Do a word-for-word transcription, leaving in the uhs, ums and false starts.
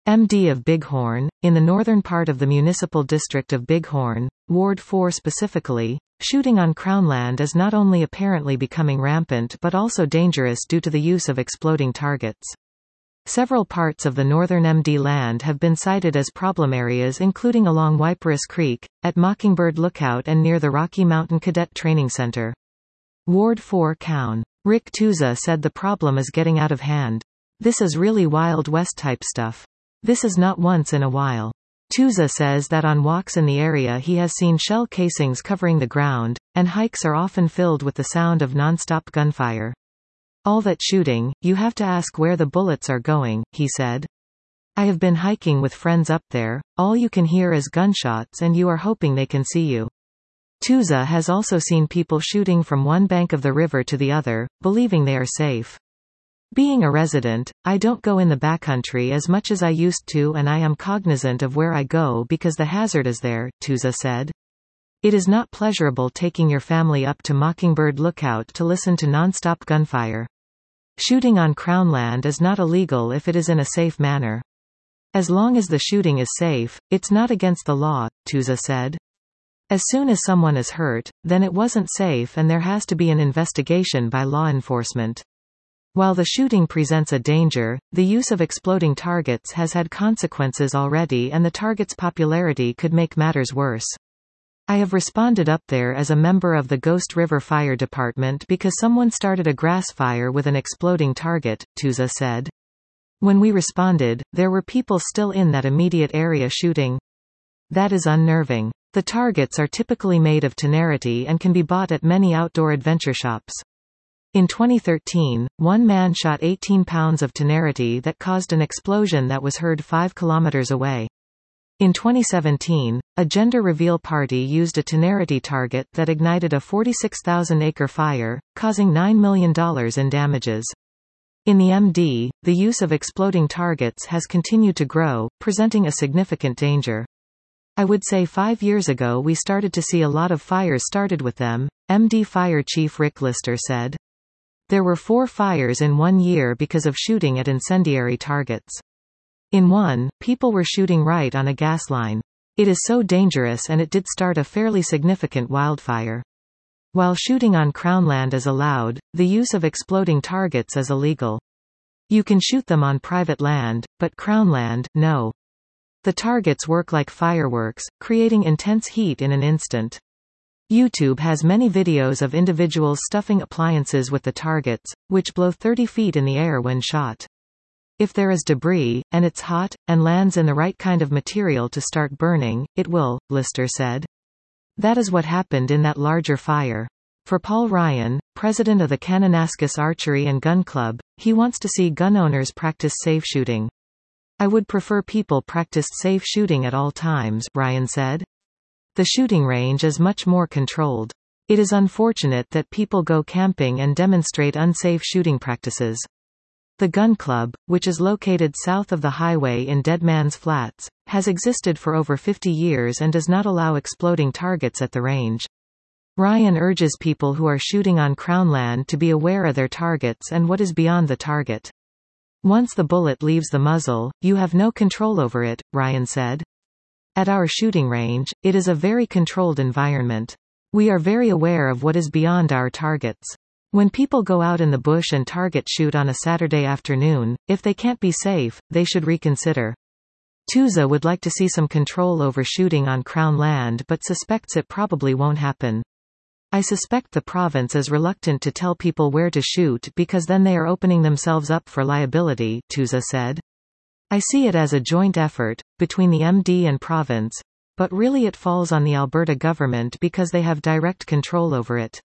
M D of Bighorn, in the northern part of the municipal district of Bighorn, Ward four specifically, shooting on Crown land is not only apparently becoming rampant but also dangerous due to the use of exploding targets. Several parts of the northern M D land have been cited as problem areas, including along Wyporous Creek, at Mockingbird Lookout and near the Rocky Mountain Cadet Training Center. Ward four Coun. Rick Tusa said the problem is getting out of hand. This is really Wild West type stuff. This is not once in a while. Tusa says that on walks in the area he has seen shell casings covering the ground, and hikes are often filled with the sound of non-stop gunfire. All that shooting, you have to ask where the bullets are going, he said. I have been hiking with friends up there, all you can hear is gunshots and you are hoping they can see you. Tusa has also seen people shooting from one bank of the river to the other, believing they are safe. Being a resident, I don't go in the backcountry as much as I used to, and I am cognizant of where I go because the hazard is there, Tusa said. It is not pleasurable taking your family up to Mockingbird Lookout to listen to non-stop gunfire. Shooting on Crown land is not illegal if it is in a safe manner. As long as the shooting is safe, it's not against the law, Tusa said. As soon as someone is hurt, then it wasn't safe and there has to be an investigation by law enforcement. While the shooting presents a danger, the use of exploding targets has had consequences already, and the target's popularity could make matters worse. I have responded up there as a member of the Ghost River Fire Department because someone started a grass fire with an exploding target, Tusa said. When we responded, there were people still in that immediate area shooting. That is unnerving. The targets are typically made of tenerity and can be bought at many outdoor adventure shops. In twenty thirteen, one man shot eighteen pounds of tenerity that caused an explosion that was heard five kilometers away. In twenty seventeen, a gender reveal party used a tenerity target that ignited a forty-six thousand acre fire, causing nine million dollars in damages. In the M D, the use of exploding targets has continued to grow, presenting a significant danger. I would say five years ago we started to see a lot of fires started with them, M D Fire Chief Rick Lister said. There were four fires in one year because of shooting at incendiary targets. In one, people were shooting right on a gas line. It is so dangerous, and it did start a fairly significant wildfire. While shooting on Crown land is allowed, the use of exploding targets is illegal. You can shoot them on private land, but Crown land, no. The targets work like fireworks, creating intense heat in an instant. YouTube has many videos of individuals stuffing appliances with the targets, which blow thirty feet in the air when shot. If there is debris, and it's hot, and lands in the right kind of material to start burning, it will, Lister said. That is what happened in that larger fire. For Paul Ryan, president of the Kananaskis Archery and Gun Club, he wants to see gun owners practice safe shooting. I would prefer people practiced safe shooting at all times, Ryan said. The shooting range is much more controlled. It is unfortunate that people go camping and demonstrate unsafe shooting practices. The Gun Club, which is located south of the highway in Dead Man's Flats, has existed for over fifty years and does not allow exploding targets at the range. Ryan urges people who are shooting on Crown land to be aware of their targets and what is beyond the target. Once the bullet leaves the muzzle, you have no control over it, Ryan said. At our shooting range, it is a very controlled environment. We are very aware of what is beyond our targets. When people go out in the bush and target shoot on a Saturday afternoon, if they can't be safe, they should reconsider. Tusa would like to see some control over shooting on Crown land but suspects it probably won't happen. I suspect the province is reluctant to tell people where to shoot because then they are opening themselves up for liability, Tusa said. I see it as a joint effort, between the M D and province, but really it falls on the Alberta government because they have direct control over it.